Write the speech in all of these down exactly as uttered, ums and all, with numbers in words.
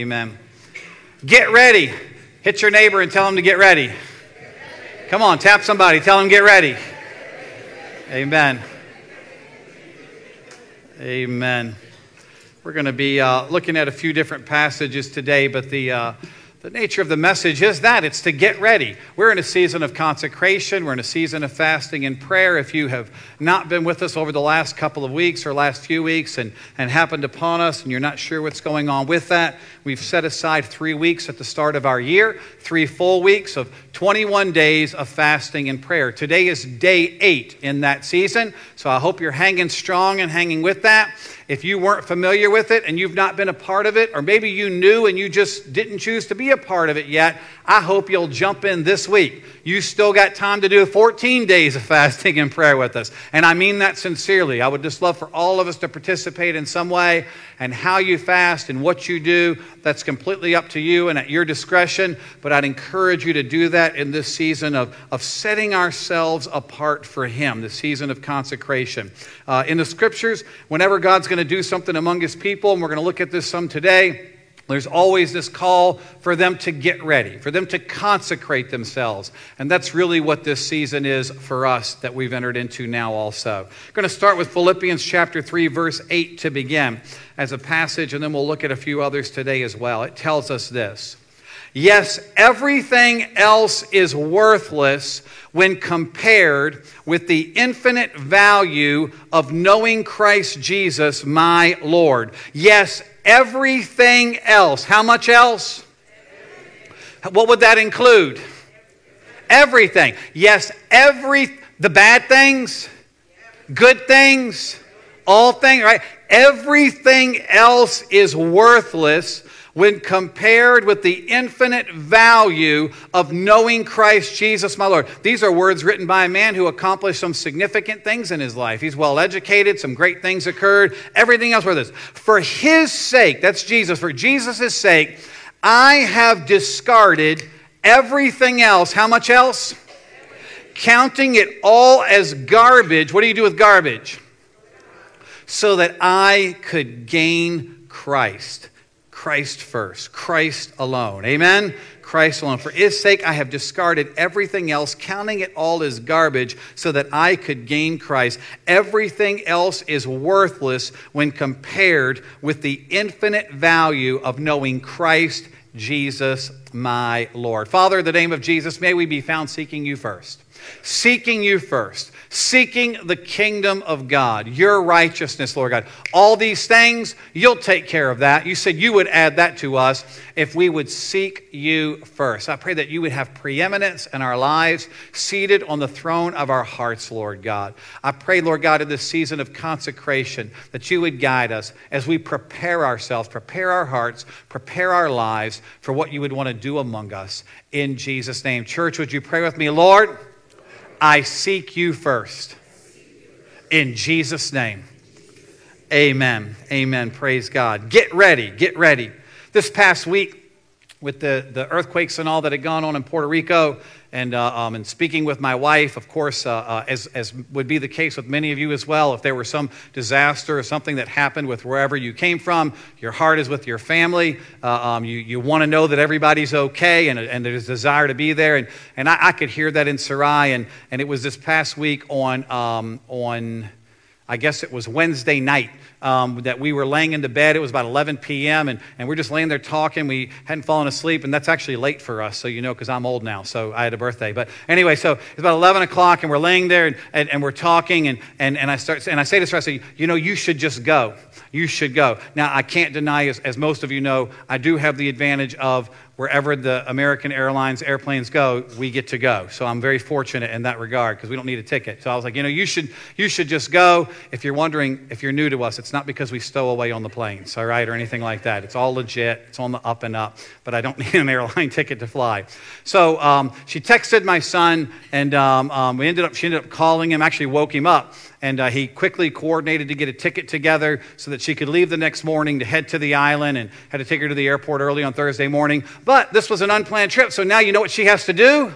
Amen. Get ready. Hit your neighbor and tell him to get ready. Come on, tap somebody. Tell him get ready. Amen. Amen. We're going to be uh, looking at a few different passages today, but the uh, the nature of the message is that it's to get ready. We're in a season of consecration. We're in a season of fasting and prayer. If you have not been with us over the last couple of weeks or last few weeks and, and happened upon us and you're not sure what's going on with that, we've set aside three weeks at the start of our year, three full weeks of twenty-one days of fasting and prayer. Today is day eight in that season, so I hope you're hanging strong and hanging with that. If you weren't familiar with it and you've not been a part of it, or maybe you knew and you just didn't choose to be a part of it yet, I hope you'll jump in this week. You still got time to do fourteen days of fasting and prayer with us. And I mean that sincerely. I would just love for all of us to participate in some way. And how you fast and what you do, that's completely up to you and at your discretion. But I'd encourage you to do that in this season of, of setting ourselves apart for Him, the season of consecration. Uh, in the Scriptures, whenever God's going to do something among His people, and we're going to look at this some today, there's always this call for them to get ready, for them to consecrate themselves. And that's really what this season is for us that we've entered into now also. I'm going to start with Philippians chapter three, verse eight to begin as a passage, and then we'll look at a few others today as well. It tells us this: yes, everything else is worthless when compared with the infinite value of knowing Christ Jesus, my Lord. Yes, everything else. How much else? Everything. What would that include? Everything. Yes, every the bad things, good things, all things, right? Everything else is worthless when compared with the infinite value of knowing Christ Jesus, my Lord. These are words written by a man who accomplished some significant things in his life. He's well educated, some great things occurred, everything else worthless. For His sake, that's Jesus, for Jesus' sake, I have discarded everything else. How much else? Counting it all as garbage. What do you do with garbage? So that I could gain Christ. Christ first. Christ alone. Amen? Christ alone. For His sake, I have discarded everything else, counting it all as garbage, so that I could gain Christ. Everything else is worthless when compared with the infinite value of knowing Christ Jesus, my Lord. Father, in the name of Jesus, may we be found seeking You first. Seeking You first. Seeking the kingdom of God, Your righteousness, Lord God. All these things, You'll take care of that. You said You would add that to us if we would seek You first. I pray that You would have preeminence in our lives, seated on the throne of our hearts, Lord God. I pray, Lord God, in this season of consecration, that You would guide us as we prepare ourselves, prepare our hearts, prepare our lives for what You would want to do among us. In Jesus' name. Church, would you pray with me? Lord, I seek You first. In Jesus' name. Amen. Amen. Praise God. Get ready. Get ready. This past week, with the, the earthquakes and all that had gone on in Puerto Rico, and uh, um, and speaking with my wife, of course, uh, uh, as, as would be the case with many of you as well, if there were some disaster or something that happened with wherever you came from, your heart is with your family. Uh, um, you you want to know that everybody's okay, and, and there's a desire to be there. And, and I, I could hear that in Sarai, and, and it was this past week on um, on, I guess it was Wednesday night. Um, that we were laying into bed. It was about eleven p.m. and, and we're just laying there talking. We hadn't fallen asleep, and that's actually late for us, so you know, because I'm old now, so I had a birthday. But anyway, so it's about eleven o'clock, and we're laying there, and, and, and we're talking, and, and, and I start and I say to her, I say, you know, you should just go. You should go. Now, I can't deny, as, as most of you know, I do have the advantage of wherever the American Airlines airplanes go, we get to go. So I'm very fortunate in that regard because we don't need a ticket. So I was like, you know, you should you should just go. If you're wondering, if you're new to us, it's not because we stow away on the planes, all right, or anything like that. It's all legit. It's on the up and up. But I don't need an airline ticket to fly. So um, she texted my son, and um, um, we ended up. She ended up calling him. Actually woke him up. And uh, he quickly coordinated to get a ticket together so that she could leave the next morning to head to the island, and had to take her to the airport early on Thursday morning. But this was an unplanned trip, so now you know what she has to do?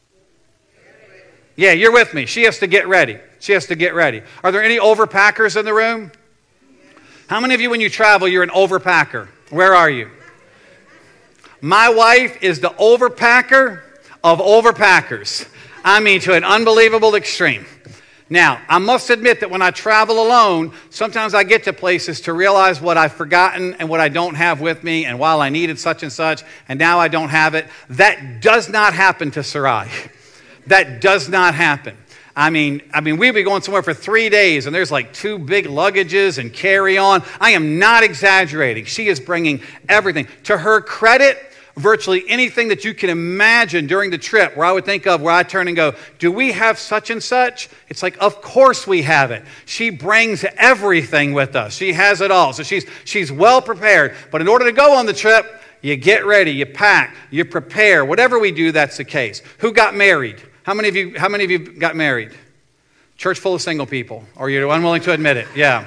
Yeah, you're with me. She has to get ready. She has to get ready. Are there any overpackers in the room? How many of you, when you travel, you're an overpacker? Where are you? My wife is the overpacker of overpackers. I mean, to an unbelievable extreme. Now, I must admit that when I travel alone, sometimes I get to places to realize what I've forgotten and what I don't have with me, and while I needed such and such, and now I don't have it. That does not happen to Sarai. That does not happen. I mean, I mean, we'd be going somewhere for three days, and there's like two big luggages and carry-on. I am not exaggerating. She is bringing everything. To her credit, virtually anything that you can imagine during the trip where I would think of, where I turn and go, do we have such and such? It's like, of course we have it. She brings everything with us. She has it all. So she's she's well prepared. But in order to go on the trip, you get ready, you pack, you prepare. Whatever we do, that's the case. Who got married? How many of you, how many of you got married? Church full of single people, or you're unwilling to admit it. Yeah.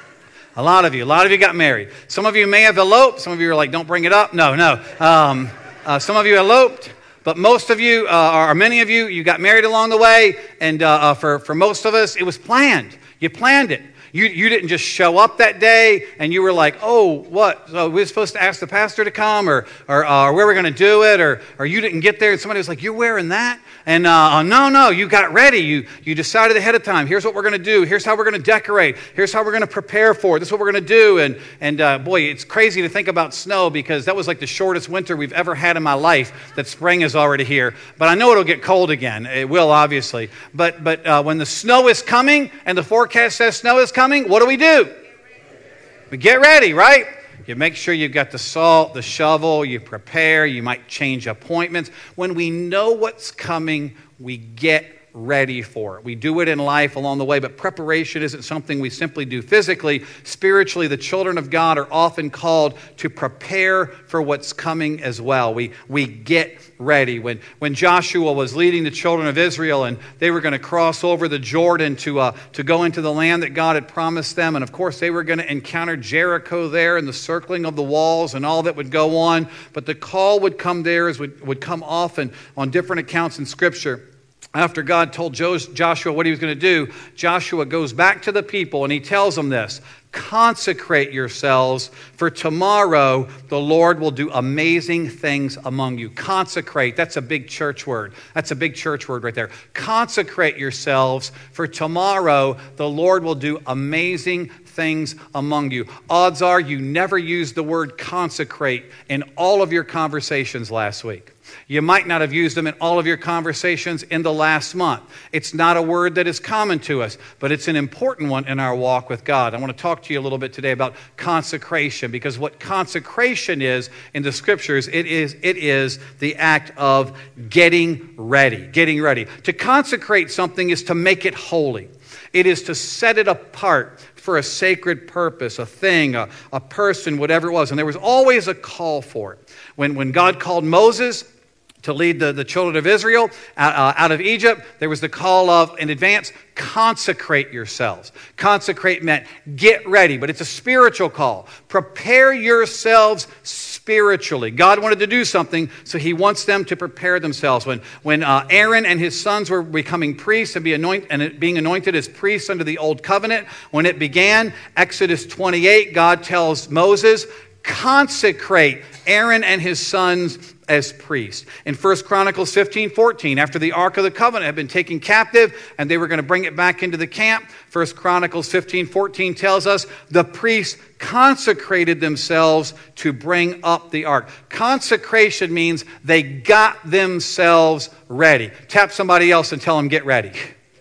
A lot of you. A lot of you got married. Some of you may have eloped. Some of you are like, don't bring it up. No, no. Um, uh, some of you eloped. But most of you, uh, or many of you, you got married along the way. And uh, uh, for, for most of us, it was planned. You planned it. You, you didn't just show up that day and you were like, oh, what? So we were supposed to ask the pastor to come, or or, uh, or where we're going to do it, or or you didn't get there and somebody was like, you're wearing that? And uh, no, no, you got ready. You you decided ahead of time. Here's what we're going to do. Here's how we're going to decorate. Here's how we're going to prepare for it. This is what we're going to do. And and uh, boy, it's crazy to think about snow, because that was like the shortest winter we've ever had in my life. That spring is already here. But I know it'll get cold again. It will, obviously. But but uh, when the snow is coming and the forecast says snow is coming, what do we do? We get ready, right? You make sure you've got the salt, the shovel, you prepare, you might change appointments. When we know what's coming, we get ready for it. We do it in life along the way, but preparation isn't something we simply do physically. Spiritually, the children of God are often called to prepare for what's coming as well. We we get ready. When when Joshua was leading the children of Israel and they were going to cross over the Jordan to uh, to go into the land that God had promised them, and of course they were going to encounter Jericho there and the circling of the walls and all that would go on, but the call would come there as would, would come often on different accounts in Scripture. After God told Joshua what he was going to do, Joshua goes back to the people and he tells them this: consecrate yourselves, for tomorrow the Lord will do amazing things among you. Consecrate, that's a big church word. That's a big church word right there. Consecrate yourselves, for tomorrow the Lord will do amazing things among you. Odds are you never used the word consecrate in all of your conversations last week. You might not have used them in all of your conversations in the last month. It's not a word that is common to us, but it's an important one in our walk with God. I want to talk to you a little bit today about consecration, because what consecration is in the Scriptures, it is it is the act of getting ready, getting ready. To consecrate something is to make it holy. It is to set it apart for a sacred purpose, a thing, a, a person, whatever it was. And there was always a call for it. When, when God called Moses to lead the, the children of Israel out, uh, out of Egypt, there was the call of, in advance, consecrate yourselves. Consecrate meant get ready, but it's a spiritual call. Prepare yourselves spiritually. God wanted to do something, so he wants them to prepare themselves. When, when uh, Aaron and his sons were becoming priests and, be anoint, and being anointed as priests under the Old Covenant, when it began, Exodus twenty-eight, God tells Moses, consecrate Aaron and his sons as priests. In First Chronicles fifteen fourteen, after the Ark of the Covenant had been taken captive and they were going to bring it back into the camp, First Chronicles fifteen fourteen tells us the priests consecrated themselves to bring up the ark. Consecration means they got themselves ready. Tap somebody else and tell them, get ready.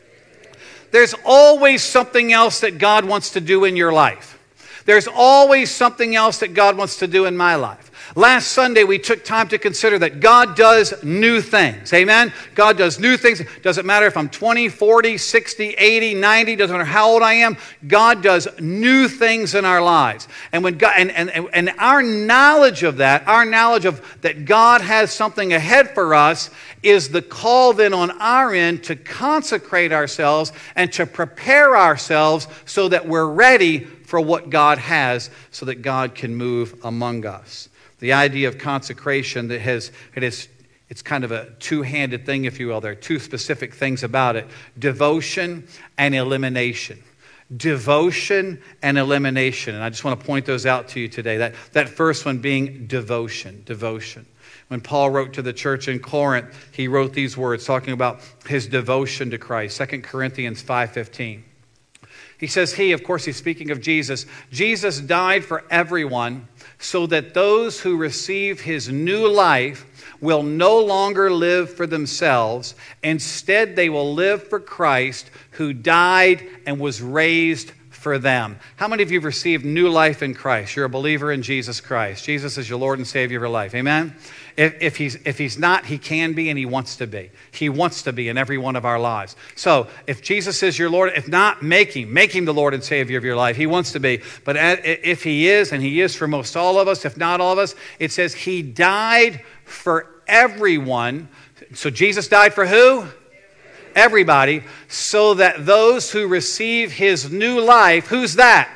There's always something else that God wants to do in your life. There's always something else that God wants to do in my life. Last Sunday, we took time to consider that God does new things. Amen? God does new things. Doesn't matter if I'm twenty, forty, sixty, eighty, ninety, doesn't matter how old I am. God does new things in our lives. And when God, and, and, and our knowledge of that, our knowledge of that God has something ahead for us, is the call then on our end to consecrate ourselves and to prepare ourselves so that we're ready for what God has, so that God can move among us. The idea of consecration that has, it is, it's kind of a two-handed thing, if you will. There are two specific things about it: devotion and elimination. Devotion and elimination. And I just want to point those out to you today. That, that first one being devotion. Devotion. When Paul wrote to the church in Corinth, he wrote these words talking about his devotion to Christ. Second Corinthians five fifteen. He says, he, of course, he's speaking of Jesus. Jesus died for everyone so that those who receive his new life will no longer live for themselves. Instead, they will live for Christ, who died and was raised for them. How many of you have received new life in Christ? You're a believer in Jesus Christ. Jesus is your Lord and Savior of your life. Amen? If, if, he's, if he's not, he can be and he wants to be. He wants to be in every one of our lives. So if Jesus is your Lord, if not, make him. Make him the Lord and Savior of your life. He wants to be. But if he is, and he is for most all of us, if not all of us, it says he died for everyone. So Jesus died for who? Everybody. So that those who receive his new life, who's that?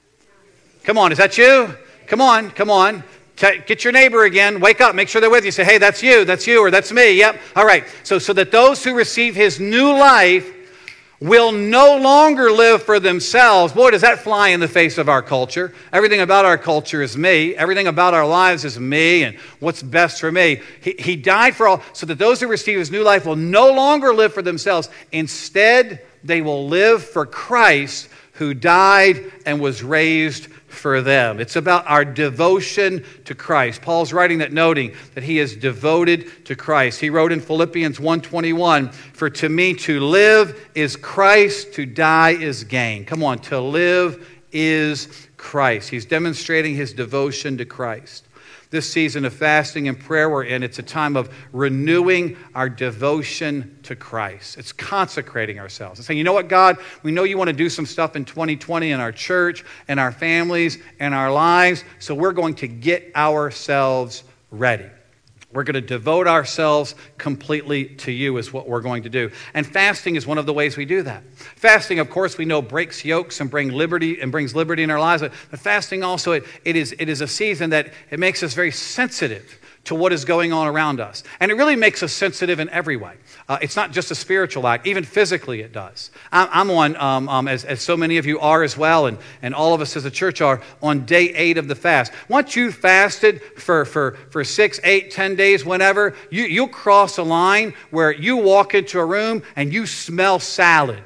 Come on, is that you? Come on, come on. Get your neighbor again. Wake up. Make sure they're with you. Say, hey, that's you. That's you. Or that's me. Yep. All right. So, so that those who receive his new life will no longer live for themselves. Boy, does that fly in the face of our culture. Everything about our culture is me. Everything about our lives is me and what's best for me. He, he died for all, so that those who receive his new life will no longer live for themselves. Instead, they will live for Christ, who died and was raised for them. It's about our devotion to Christ. Paul's writing that, noting that he is devoted to Christ. He wrote in Philippians one twenty-one, for to me to live is Christ, to die is gain. Come on, to live is Christ. He's demonstrating his devotion to Christ. This season of fasting and prayer we're in, it's a time of renewing our devotion to Christ. It's consecrating ourselves. It's saying, you know what, God, we know you want to do some stuff in twenty twenty in our church, and our families, and our lives, so we're going to get ourselves ready. We're going to devote ourselves completely to you is what we're going to do. And fasting is one of the ways we do that. Fasting, of course, we know breaks yokes and brings liberty and brings liberty in our lives. But fasting also, it, it is it is a season that it makes us very sensitive to what is going on around us. And it really makes us sensitive in every way. Uh, it's not just a spiritual act. Even physically it does. I'm, I'm on, um, um, as, as so many of you are as well, and, and all of us as a church are, on day eight of the fast. Once you fasted for, for, for six, eight, ten days, whenever, you, you'll cross a line where you walk into a room and you smell salad.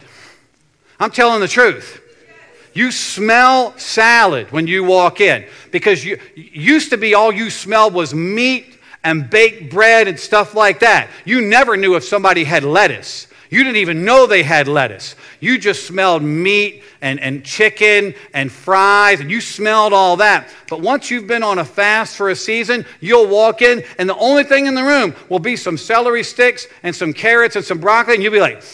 I'm telling the truth. You smell salad when you walk in, because you used to be all you smelled was meat and baked bread and stuff like that. You never knew if somebody had lettuce. You didn't even know they had lettuce. You just smelled meat and, and chicken and fries, and you smelled all that. But once you've been on a fast for a season, you'll walk in, and the only thing in the room will be some celery sticks and some carrots and some broccoli, and you'll be like,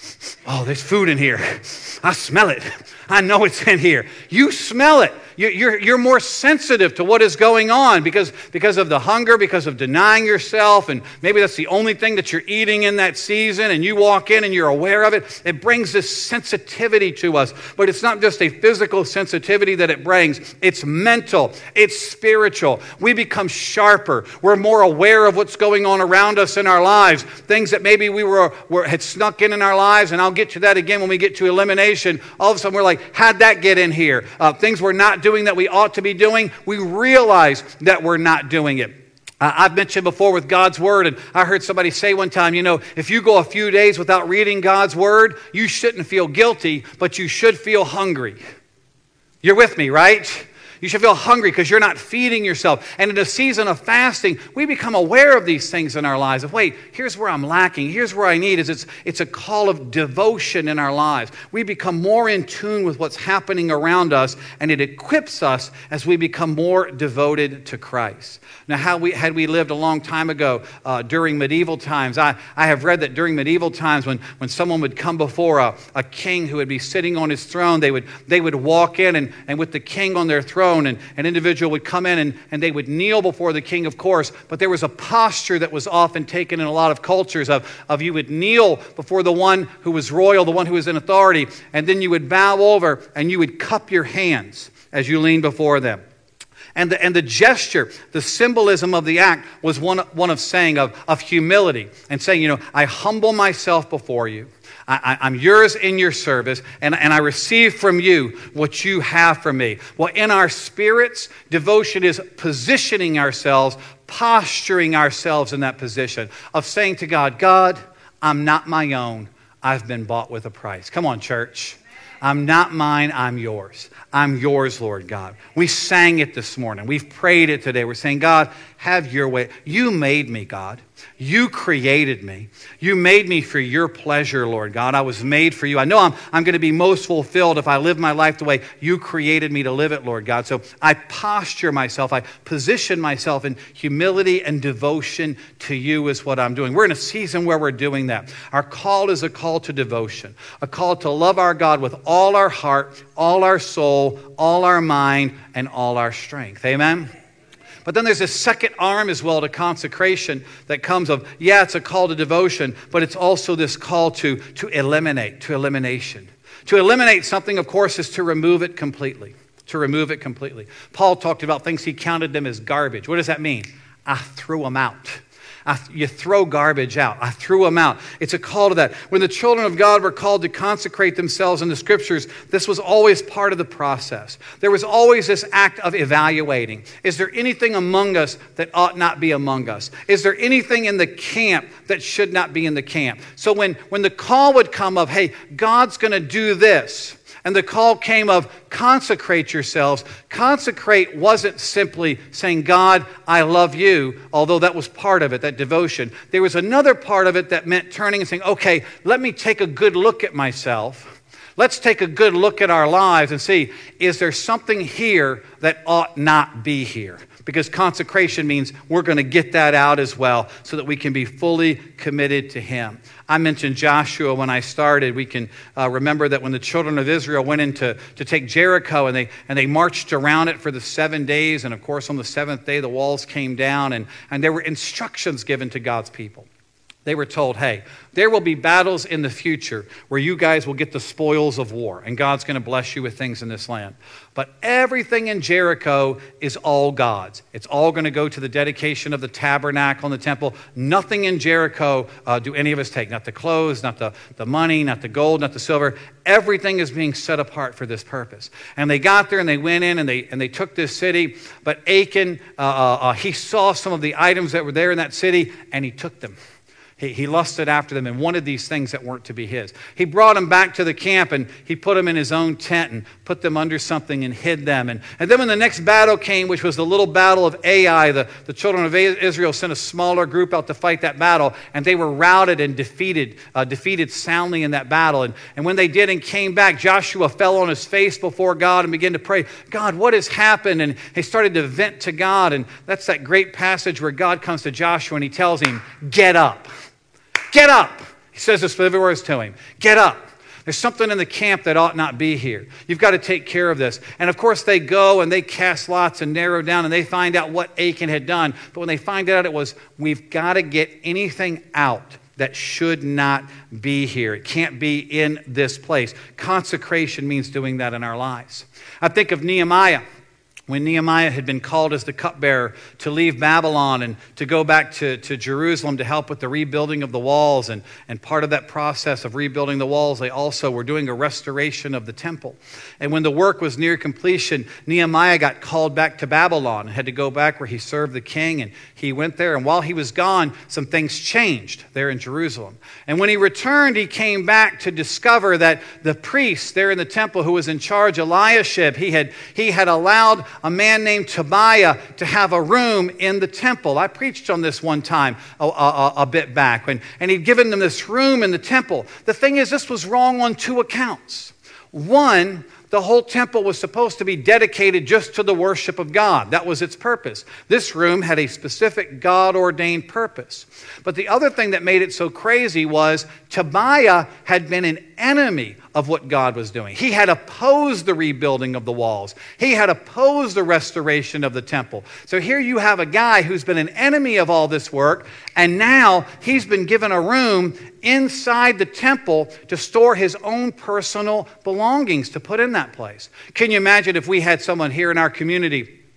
oh, there's food in here. I smell it. I know it's in here. You smell it. You're, you're more sensitive to what is going on because, because of the hunger, because of denying yourself, and maybe that's the only thing that you're eating in that season, and you walk in and you're aware of it. It brings this sensitivity to us. But it's not just a physical sensitivity that it brings. It's mental. It's spiritual. We become sharper. We're more aware of what's going on around us in our lives. Things that maybe we were, were had snuck in in our lives, and I'll get to that again when we get to elimination. All of a sudden we're like, how'd that get in here? Uh, things we're not doing that we ought to be doing, we realize that we're not doing it. Uh, I've mentioned before with God's Word, and I heard somebody say one time, you know, if you go a few days without reading God's Word, you shouldn't feel guilty, but you should feel hungry. You're with me, right? You should feel hungry because you're not feeding yourself. And in a season of fasting, we become aware of these things in our lives. Of wait, here's where I'm lacking. Here's where I need. Is it's it's a call of devotion in our lives. We become more in tune with what's happening around us, and it equips us as we become more devoted to Christ. Now, how we had we lived a long time ago uh, during medieval times, I, I have read that during medieval times, when, when someone would come before a, a king who would be sitting on his throne, they would they would walk in, and, and with the king on their throne, and an individual would come in and, and they would kneel before the king, of course, but there was a posture that was often taken in a lot of cultures of, of you would kneel before the one who was royal, the one who was in authority, and then you would bow over and you would cup your hands as you lean before them. And the, and the gesture, the symbolism of the act was one, one of saying of, of humility and saying, you know, I humble myself before you. I, I'm yours in your service, and, and I receive from you what you have for me. Well, in our spirits, devotion is positioning ourselves, posturing ourselves in that position of saying to God, God, I'm not my own. I've been bought with a price. Come on, church. I'm not mine, I'm yours. I'm yours, Lord God. We sang it this morning. We've prayed it today. We're saying, God, have your way. You made me, God. You created me. You made me for your pleasure, Lord God. I was made for you. I know I'm, I'm going to be most fulfilled if I live my life the way you created me to live it, Lord God. So I posture myself. I position myself in humility and devotion to you is what I'm doing. We're in a season where we're doing that. Our call is a call to devotion, a call to love our God with all our heart, all our soul, all our mind, and all our strength. Amen? But then there's a second arm as well to consecration that comes of, yeah, it's a call to devotion, but it's also this call to, to eliminate, to elimination. To eliminate something, of course, is to remove it completely. To remove it completely. Paul talked about things, he counted them as garbage. What does that mean? I threw them out. I, you throw garbage out. I threw them out. It's a call to that. When the children of God were called to consecrate themselves in the scriptures, this was always part of the process. There was always this act of evaluating. Is there anything among us that ought not be among us? Is there anything in the camp that should not be in the camp? So when, when the call would come of, hey, God's going to do this, and the call came of consecrate yourselves. Consecrate wasn't simply saying, God, I love you, although that was part of it, that devotion. There was another part of it that meant turning and saying, okay, let me take a good look at myself. Let's take a good look at our lives and see, is there something here that ought not be here? Because consecration means we're going to get that out as well so that we can be fully committed to Him. I mentioned Joshua when I started. We can uh, remember that when the children of Israel went in to, to take Jericho and they, and they marched around it for the seven days. And of course, on the seventh day, the walls came down and, and there were instructions given to God's people. They were told, hey, there will be battles in the future where you guys will get the spoils of war, and God's going to bless you with things in this land. But everything in Jericho is all God's. It's all going to go to the dedication of the tabernacle and the temple. Nothing in Jericho uh, do any of us take. Not the clothes, not the, the money, not the gold, not the silver. Everything is being set apart for this purpose. And they got there and they went in and they and they took this city. But Achan, uh, uh, uh, he saw some of the items that were there in that city and he took them. He, he lusted after them and wanted these things that weren't to be his. He brought them back to the camp and he put them in his own tent and put them under something and hid them. And, and then when the next battle came, which was the little battle of Ai, the, the children of Israel sent a smaller group out to fight that battle, and they were routed and defeated, uh, defeated soundly in that battle. And, and when they did and came back, Joshua fell on his face before God and began to pray, God, what has happened? And he started to vent to God. And that's that great passage where God comes to Joshua and he tells him, get up. Get up. He says this with every word to him. Get up. There's something in the camp that ought not be here. You've got to take care of this. And of course they go and they cast lots and narrow down and they find out what Achan had done. But when they find out, it was, we've got to get anything out that should not be here. It can't be in this place. Consecration means doing that in our lives. I think of Nehemiah. When Nehemiah had been called as the cupbearer to leave Babylon and to go back to, to Jerusalem to help with the rebuilding of the walls. And, and part of that process of rebuilding the walls, they also were doing a restoration of the temple. And when the work was near completion, Nehemiah got called back to Babylon and had to go back where he served the king. And he went there. And while he was gone, some things changed there in Jerusalem. And when he returned, he came back to discover that the priest there in the temple who was in charge, Eliashib, he had, he had allowed a man named Tobiah to have a room in the temple. I preached on this one time a, a, a bit back, and, and he'd given them this room in the temple. The thing is, this was wrong on two accounts. One, the whole temple was supposed to be dedicated just to the worship of God. That was its purpose. This room had a specific God-ordained purpose. But the other thing that made it so crazy was Tobiah had been an enemy of what God was doing. He had opposed the rebuilding of the walls. He had opposed the restoration of the temple. So here you have a guy who's been an enemy of all this work, and now he's been given a room inside the temple to store his own personal belongings to put in that place. Can you imagine if we had someone here in our community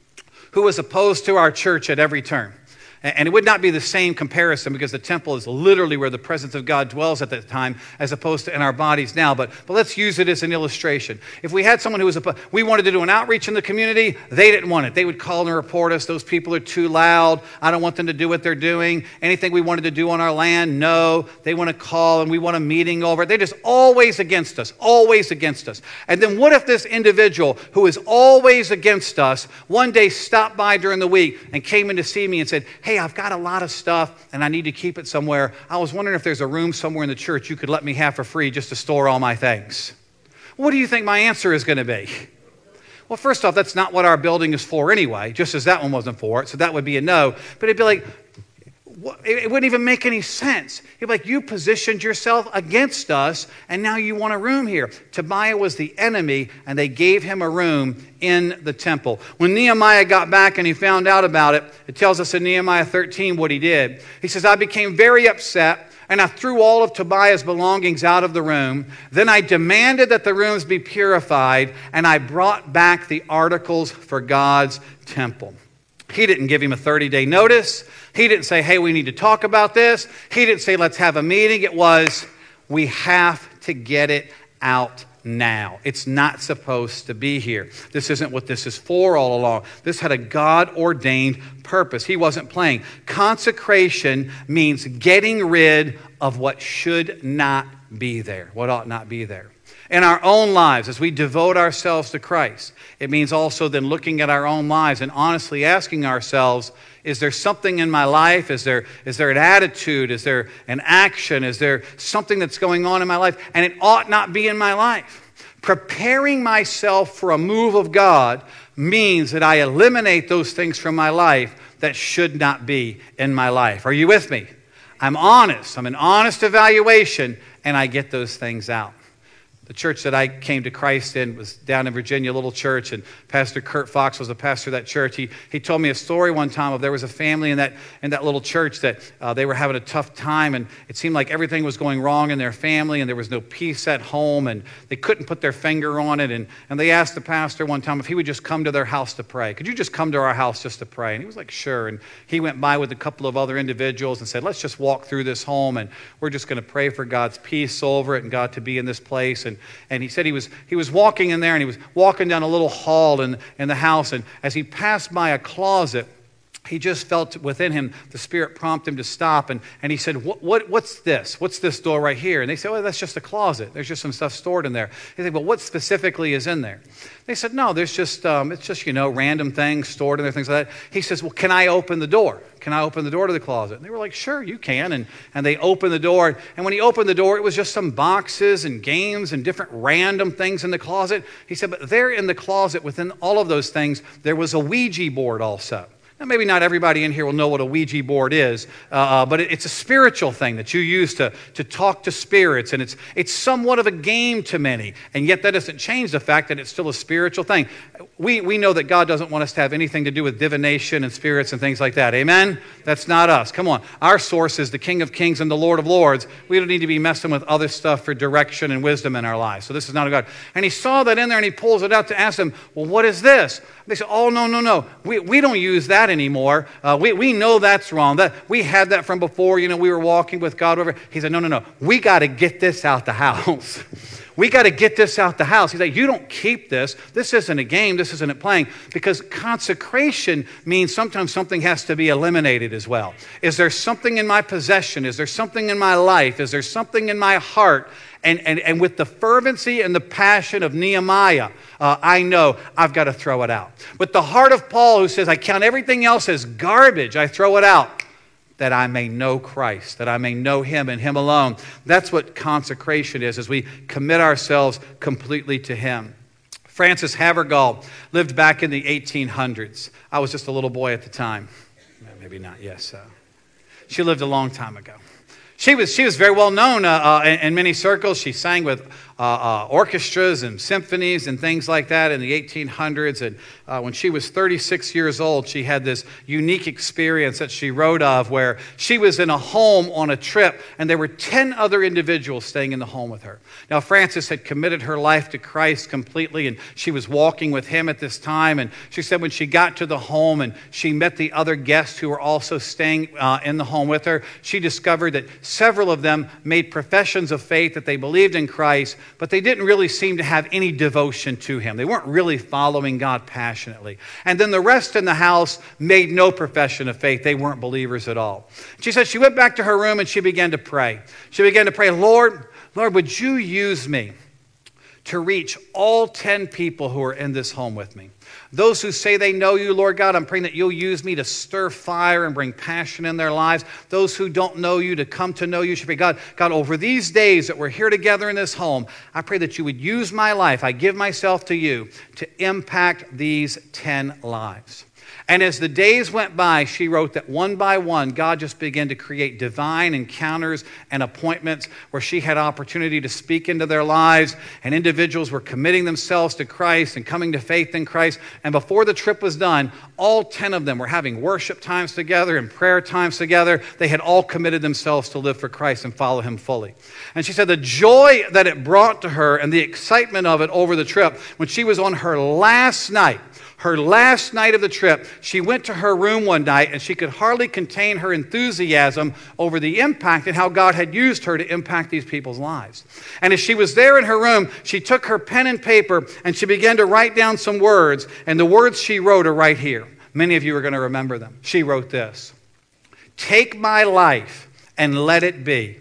who was opposed to our church at every turn. And it would not be the same comparison because the temple is literally where the presence of God dwells at that time as opposed to in our bodies now. But, but let's use it as an illustration. If we had someone who was, a, we wanted to do an outreach in the community, they didn't want it. They would call and report us. Those people are too loud. I don't want them to do what they're doing. Anything we wanted to do on our land, no. They want to call and we want a meeting over it. They're just always against us, always against us. And then what if this individual who is always against us one day stopped by during the week and came in to see me and said, hey, I've got a lot of stuff and I need to keep it somewhere. I was wondering if there's a room somewhere in the church you could let me have for free just to store all my things. What do you think my answer is going to be? Well, first off, that's not what our building is for anyway, just as that one wasn't for it. So that would be a no. But it'd be like, it wouldn't even make any sense. It'd be like, you positioned yourself against us, and now you want a room here. Tobiah was the enemy, and they gave him a room in the temple. When Nehemiah got back and he found out about it, it tells us in Nehemiah thirteen what he did. He says, I became very upset, and I threw all of Tobiah's belongings out of the room. Then I demanded that the rooms be purified, and I brought back the articles for God's temple. He didn't give him a thirty-day notice. He didn't say, hey, we need to talk about this. He didn't say, let's have a meeting. It was, we have to get it out now. It's not supposed to be here. This isn't what this is for all along. This had a God-ordained purpose. He wasn't playing. Consecration means getting rid of what should not be there, what ought not be there. In our own lives, as we devote ourselves to Christ, it means also then looking at our own lives and honestly asking ourselves, is there something in my life? Is there, is there an attitude? Is there an action? Is there something that's going on in my life? And it ought not be in my life. Preparing myself for a move of God means that I eliminate those things from my life that should not be in my life. Are you with me? I'm honest. I'm an honest evaluation, and I get those things out. The church that I came to Christ in was down in Virginia, a little church, and Pastor Kurt Fox was the pastor of that church. He, he told me a story one time of there was a family in that in that little church that uh, they were having a tough time, and it seemed like everything was going wrong in their family, and there was no peace at home, and they couldn't put their finger on it. And, and they asked the pastor one time if he would just come to their house to pray. Could you just come to our house just to pray? And he was like, sure. And he went by with a couple of other individuals and said, let's just walk through this home, and we're just going to pray for God's peace over it and God to be in this place. And And he said he was he was walking in there, and he was walking down a little hall in, in the house, and as he passed by a closet, he just felt within him, the Spirit prompted him to stop, and, and he said, what, what what's this? What's this door right here? And they said, well, that's just a closet. There's just some stuff stored in there. He said, well, what specifically is in there? They said, no, there's just, um, it's just, you know, random things stored in there, things like that. He says, well, can I open the door? Can I open the door to the closet? And they were like, sure, you can. And, and they opened the door. And when he opened the door, it was just some boxes and games and different random things in the closet. He said, but there in the closet, within all of those things, there was a Ouija board also. Now, maybe not everybody in here will know what a Ouija board is, uh, but it, it's a spiritual thing that you use to, to talk to spirits, and it's it's somewhat of a game to many, and yet that doesn't change the fact that it's still a spiritual thing. We, we know that God doesn't want us to have anything to do with divination and spirits and things like that. Amen? That's not us. Come on. Our source is the King of Kings and the Lord of Lords. We don't need to be messing with other stuff for direction and wisdom in our lives. So this is not a God. And he saw that in there, and he pulls it out to ask them, well, what is this? They said, oh, no, no, no. We, we don't use that anymore. Uh, we, we know that's wrong. That we had that from before. You know, we were walking with God over. He said, no, no, no. We got to get this out the house. We got to get this out the house. He's like, you don't keep this. This isn't a game. This isn't a playing. Because consecration means sometimes something has to be eliminated as well. Is there something in my possession? Is there something in my life? Is there something in my heart? And, and, and with the fervency and the passion of Nehemiah, uh, I know I've got to throw it out. With the heart of Paul, who says, I count everything else as garbage, I throw it out, that I may know Christ, that I may know him and him alone. That's what consecration is, as we commit ourselves completely to him. Frances Havergal lived back in the eighteen hundreds. I was just a little boy at the time. Maybe not, yes. Uh, she lived a long time ago. She was, she was very well known uh, uh, in, in many circles. She sang with uh, uh, orchestras and symphonies and things like that in the eighteen hundreds. And uh, when she was thirty-six years old, she had this unique experience that she wrote of where she was in a home on a trip, and there were ten other individuals staying in the home with her. Now, Frances had committed her life to Christ completely, and she was walking with him at this time. And she said when she got to the home and she met the other guests who were also staying uh, in the home with her, she discovered that several of them made professions of faith that they believed in Christ, but they didn't really seem to have any devotion to him. They weren't really following God passionately. And then the rest in the house made no profession of faith. They weren't believers at all. She said she went back to her room and she began to pray. She began to pray, Lord, Lord, would you use me to reach all ten people who are in this home with me? Those who say they know you, Lord God, I'm praying that you'll use me to stir fire and bring passion in their lives. Those who don't know you to come to know you should be God. God, over these days that we're here together in this home, I pray that you would use my life. I give myself to you to impact these ten lives. And as the days went by, she wrote that one by one, God just began to create divine encounters and appointments where she had opportunity to speak into their lives, and individuals were committing themselves to Christ and coming to faith in Christ. And before the trip was done, all ten of them were having worship times together and prayer times together. They had all committed themselves to live for Christ and follow him fully. And she said the joy that it brought to her and the excitement of it over the trip, when she was on her last night, Her last night of the trip, she went to her room one night and she could hardly contain her enthusiasm over the impact and how God had used her to impact these people's lives. And as she was there in her room, she took her pen and paper and she began to write down some words. And the words she wrote are right here. Many of you are going to remember them. She wrote this: "Take my life and let it be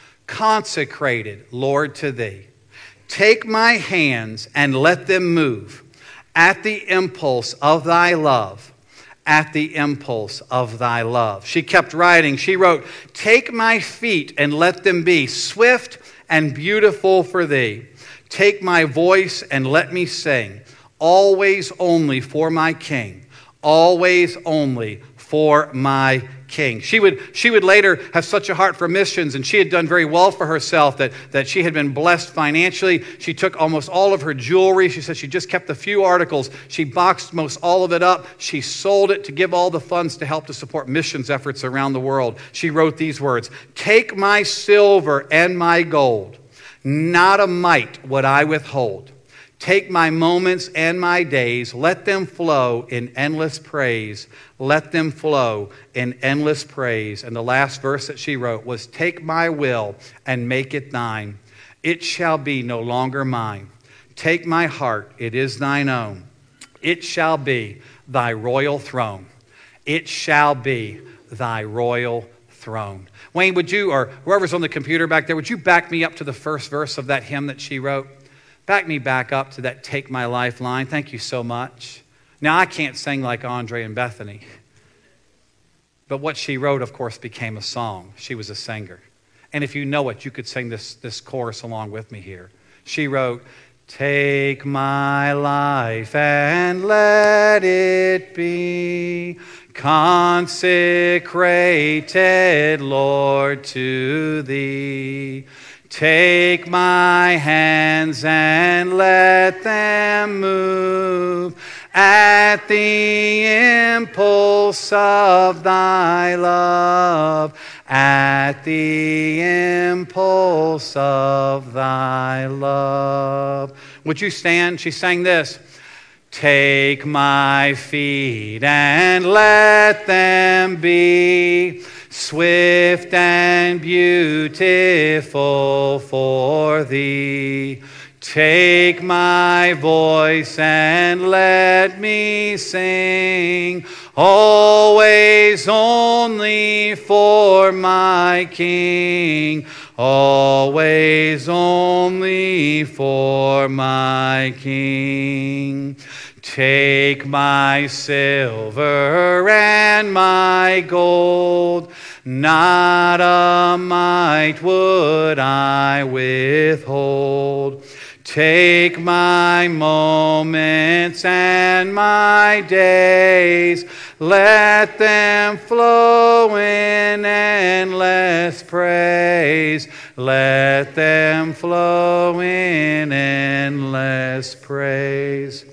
consecrated, Lord, to thee. Take my hands and let them move at the impulse of thy love, at the impulse of thy love." She kept writing. She wrote, "Take my feet and let them be swift and beautiful for thee. Take my voice and let me sing, always only for my King, always only for my King." She would, she would later have such a heart for missions, and she had done very well for herself, that, that she had been blessed financially. She took almost all of her jewelry. She said she just kept a few articles. She boxed most all of it up. She sold it to give all the funds to help to support missions efforts around the world. She wrote these words: "Take my silver and my gold, not a mite would I withhold. Take my moments and my days, let them flow in endless praise. Let them flow in endless praise." And the last verse that she wrote was, "Take my will and make it thine. It shall be no longer mine. Take my heart, it is thine own. It shall be thy royal throne. It shall be thy royal throne." Wayne, would you, or whoever's on the computer back there, would you back me up to the first verse of that hymn that she wrote? Back me back up to that "Take my life" line. Thank you so much. Now, I can't sing like Andre and Bethany, but what she wrote, of course, became a song. She was a singer. And if you know it, you could sing this, this chorus along with me here. She wrote, "Take my life and let it be consecrated, Lord, to thee. Take my hands and let them move at the impulse of thy love, at the impulse of thy love." Would you stand? She sang this: "Take my feet and let them be swift and beautiful for thee. Take my voice and let me sing, always only for my King, always only for my King. Take my silver and my gold, not a mite would I withhold. Take my moments and my days, let them flow flow in endless praise. Let them flow in endless praise.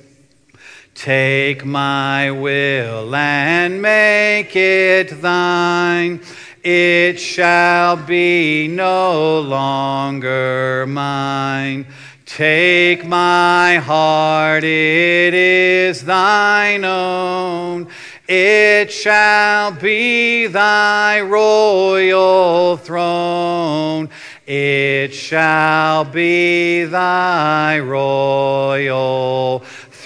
Take my will and make it thine. It shall be no longer mine. Take my heart, it is thine own. It shall be thy royal throne. It shall be thy royal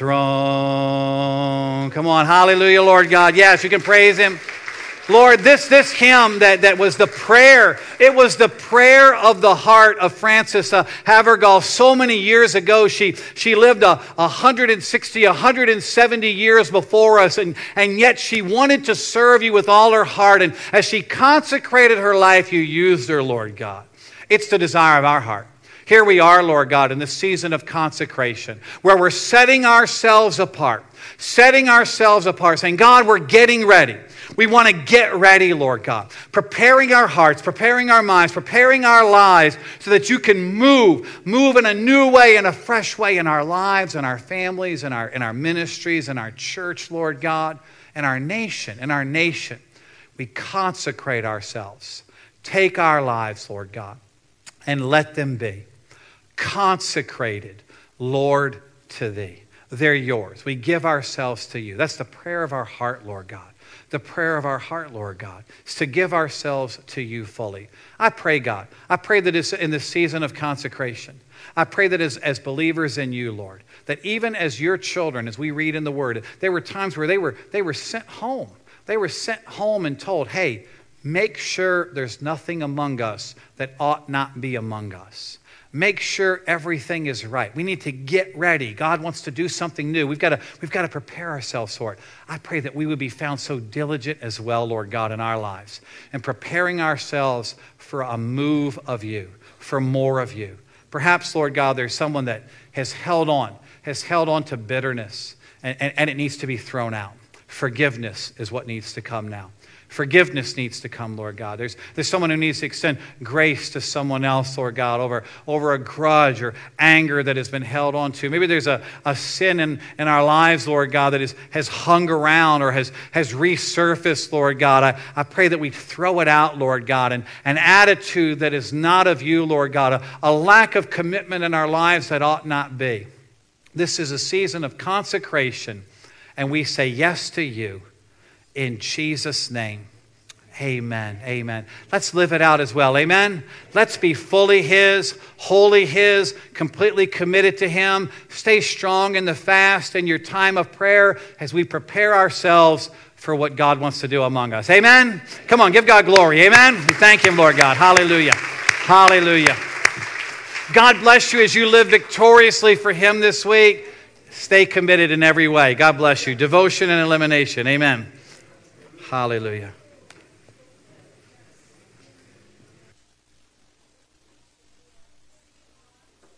throne. Come on, hallelujah, Lord God. Yes, you can praise him. Lord, this, this hymn that, that was the prayer, it was the prayer of the heart of Frances uh, Havergal. So many years ago, she, she lived a, one hundred sixty, one hundred seventy years before us, and, and yet she wanted to serve you with all her heart. And as she consecrated her life, you used her, Lord God. It's the desire of our heart. Here we are, Lord God, in the season of consecration, where we're setting ourselves apart, setting ourselves apart, saying, God, we're getting ready. We want to get ready, Lord God, preparing our hearts, preparing our minds, preparing our lives so that you can move, move in a new way, in a fresh way in our lives, in our families, in our, in our ministries, in our church, Lord God, in our nation, in our nation. We consecrate ourselves. Take our lives, Lord God, and let them be consecrated, Lord, to thee. They're yours. We give ourselves to you. That's the prayer of our heart, Lord God. The prayer of our heart, Lord God, is to give ourselves to you fully. I pray, God, I pray that it's in the season of consecration, I pray that as, as believers in you, Lord, that even as your children, as we read in the Word, there were times where they were, they were sent home. They were sent home and told, hey, make sure there's nothing among us that ought not be among us. Make sure everything is right. We need to get ready. God wants to do something new. We've got to, we've got to prepare ourselves for it. I pray that we would be found so diligent as well, Lord God, in our lives, and preparing ourselves for a move of you, for more of you. Perhaps, Lord God, there's someone that has held on, has held on to bitterness, and, and, and it needs to be thrown out. Forgiveness is what needs to come now. Forgiveness needs to come, Lord God. There's, there's someone who needs to extend grace to someone else, Lord God, over, over a grudge or anger that has been held on to. Maybe there's a, a sin in, in our lives, Lord God, that is, has hung around or has, has resurfaced, Lord God. I, I pray that we throw it out, Lord God, and an attitude that is not of you, Lord God, a, a lack of commitment in our lives that ought not be. This is a season of consecration, and we say yes to you. In Jesus' name, amen, amen. Let's live it out as well, amen? Let's be fully His, wholly His, completely committed to Him. Stay strong in the fast and your time of prayer as we prepare ourselves for what God wants to do among us. Amen? Come on, give God glory, amen? We thank Him, Lord God. Hallelujah, hallelujah. God bless you as you live victoriously for Him this week. Stay committed in every way. God bless you. Devotion and elimination, amen. Hallelujah.